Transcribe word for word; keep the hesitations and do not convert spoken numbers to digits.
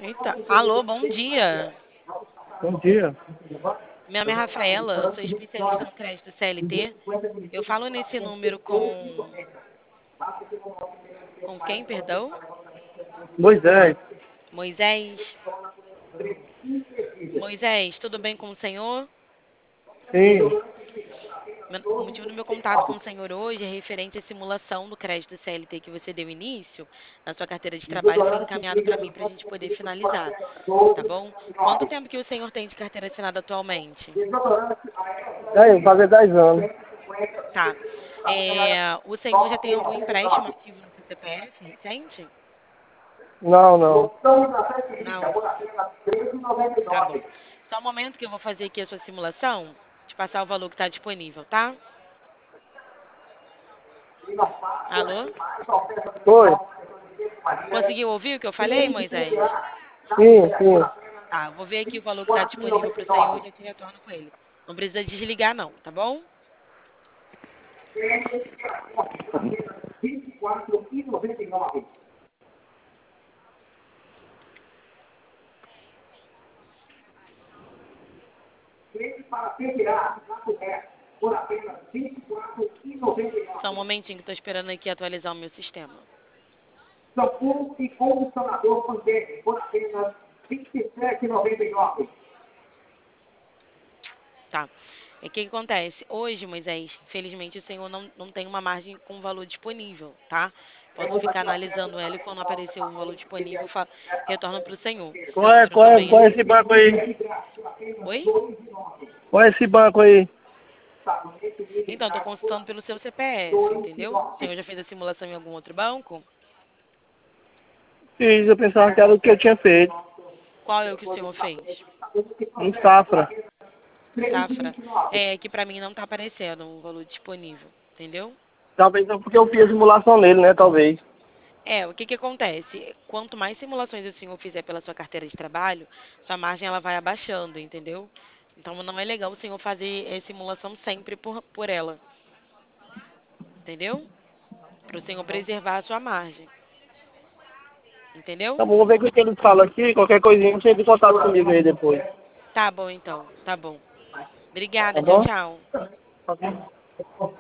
Eita, alô, bom dia. Bom dia. Meu nome é Rafaela, sou especialista no crédito C L T. Eu falo nesse número com com quem, perdão? Moisés. Moisés. Moisés, tudo bem com o senhor? Sim. Meu- O motivo do meu contato com o senhor hoje é referente à simulação do crédito C L T que você deu início na sua carteira de trabalho, foi encaminhado para mim para a gente poder finalizar, tá bom? Quanto tempo que o senhor tem de carteira assinada atualmente? É, vai fazer dez anos. Tá. É, o senhor já tem algum empréstimo ativo no seu C P F recente? Não, não. Não. Tá bom. Só um momento que eu vou fazer aqui a sua simulação, te passar o valor que está disponível, tá? Alô? Foi? Conseguiu ouvir o que eu falei, Moisés? Sim, sim. Tá, eu vou ver aqui o valor que está disponível para o senhor e já te retorno com ele. Não precisa desligar, não, tá bom? Só um momentinho que estou esperando aqui atualizar o meu sistema. Shampoo e condicionador Pantene por apenas vinte e sete e noventa e nove. Tá. E o que que acontece? Hoje, Moisés, infelizmente o senhor não, não tem uma margem com valor disponível, tá? Posso ficar analisando ela e quando aparecer o valor disponível, fa- retorno para o senhor. Qual O é, senhor qual é, também qual é assim. esse banco aí? Oi? Qual é esse banco aí? Então, estou consultando pelo seu C P F, entendeu? O senhor já fez a simulação em algum outro banco? Fiz, eu pensava que era o que eu tinha feito. Qual é o que o senhor fez? Em Safra. Safra? É que para mim não está aparecendo um valor disponível, entendeu? Talvez não porque eu fiz a simulação nele, né? Talvez. É, o que que acontece? Quanto mais simulações o senhor fizer pela sua carteira de trabalho, sua margem ela vai abaixando, entendeu? Então não é legal o senhor fazer eh, simulação sempre por, por ela, entendeu? Para o senhor preservar a sua margem, Tá entendeu? bom, vou ver o que eles falam aqui. Qualquer coisinha, você entra em contato comigo aí depois. Tá bom então, tá bom. Tá Obrigada, tchau, bom? tchau. Tá bom.